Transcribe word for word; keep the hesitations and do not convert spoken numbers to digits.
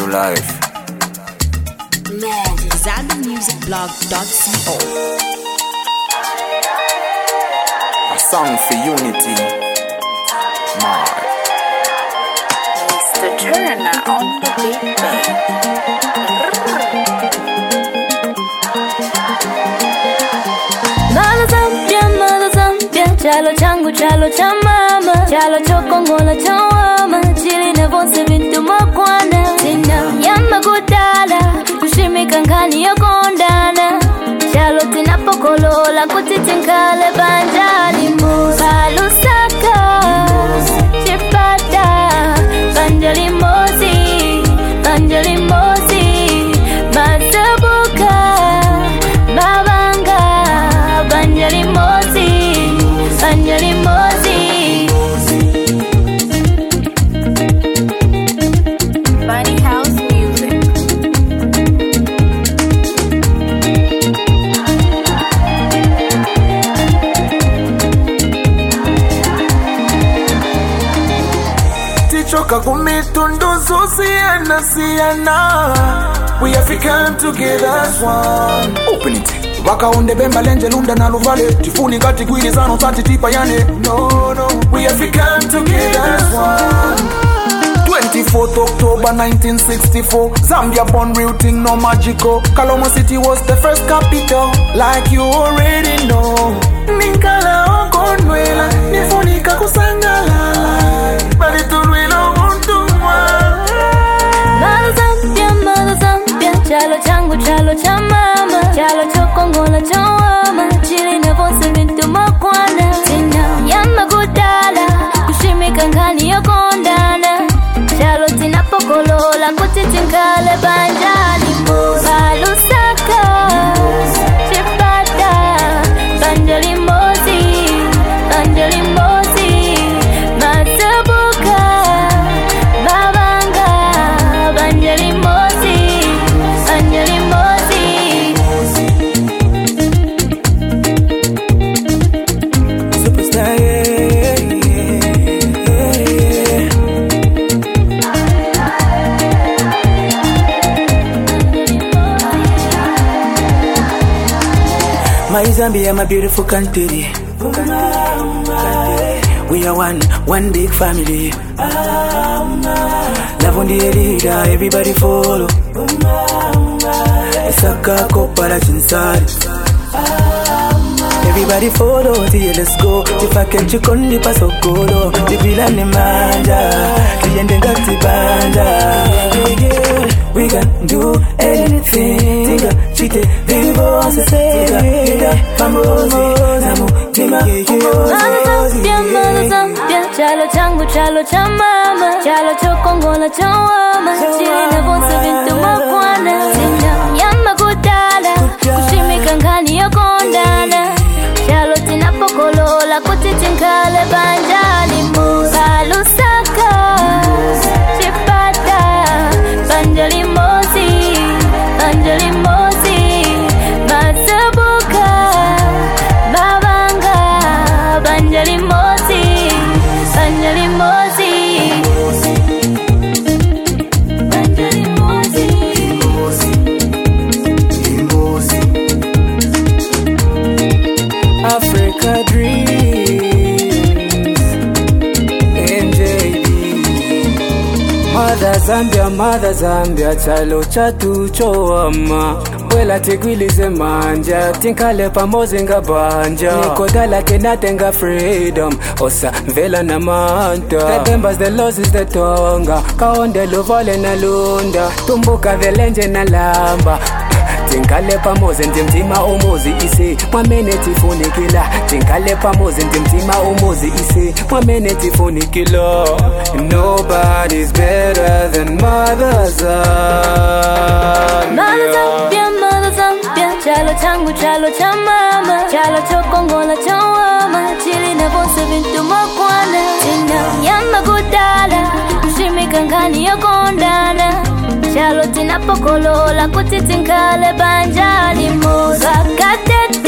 life. Zanda Music Blog dot co. A song for unity. Mad. Mister Turner on the beat. Mala Zambia, Mala Zambia, chalo changu, chalo cha mama, chalo chokongola cha wama, chili na vonse vintu makwana, tina yama kudala, kushimika ngani yokondana, chalo tina pokolola, kutitinkale banjali musa, lusaka, chipata, banjali mozi, banjali mozi, matabuka, babanga, banjali mozi, banjali mozi. Bunny House Music. Tichoka kumitundu siana siana. We African together as one. Open it. Wakaunde bemba lenje lunda na luvale. Tifuni kati gwili zano tati tipa yane. No, no. We African together as one. twenty-fourth October nineteen sixty-four. Zambia born real thing, no magical. Kalomo City was the first capital. Like you already know. Ninkala okonwela. Nifunika kusangala. Bali tunwela untumwa. Mala Zambia, Mala Zambia, chalo changu, chalo cha mama, chalo chokongola cha wama, chili na vonse vintu makwana, tina yama kudala, kushimika ngani yokondana, chalo tina pokolola, kutitinkale banjali musa, lusaka, chipata, banjali mozi, banjali mozi, matabuka, babanga, banjali mozi, banjali mozi. Superstar, yeah, yeah, yeah. My Zambia, my beautiful country. We are one, one big family. Love on the leader, everybody follow. Saka kopala chinsari. Everybody follow, till let's go. If I catch you on the pasokolo, the villain ni manja, the ngati banja. Yeah, yeah. We can do anything. Tinga, chite, vivo, se se, famoso, namu, tima, Mala Zambia, Mala Zambia, chalo changu, chalo cha mama, chalo chokongola cha wama, chili na vonse vintu makwana, tina yama kudala, kushimika ngani yokondana, chalo tina pokolola, kutitinkale banjali musa, lusaka, chipata, banjali mozi, banjali mozi, matabuka, babanga, banjali mozi, banjali mozi, banjali mozi. Africa dreams, M J D. Mother Zambia, Mother Zambia, chalo chatu chowama. Wela tigwilize manja, tinkale pamoja nga banja. Nikodala kenatenga freedom, osa vela na manta. The members, the losses, the tonga. Kaonde luvale na lunda, tumbuka the lenje na lamba. Tinkale pamoja ndimtima umuzi isi mwamene tifunikila. Tinkale pamoja ndimtima umuzi isi mwamene tifunikila. Nobody's better than Mother Zambia. Mala Zambia, Mala Zambia, chalo changu, chalo cha mama, chalo chokongola cha wama, chili na vonse vintu makwana, tina yama kudala, kushimika ngani yokondana, chalo tina pokolola, kutitinkale banjali musa, katete,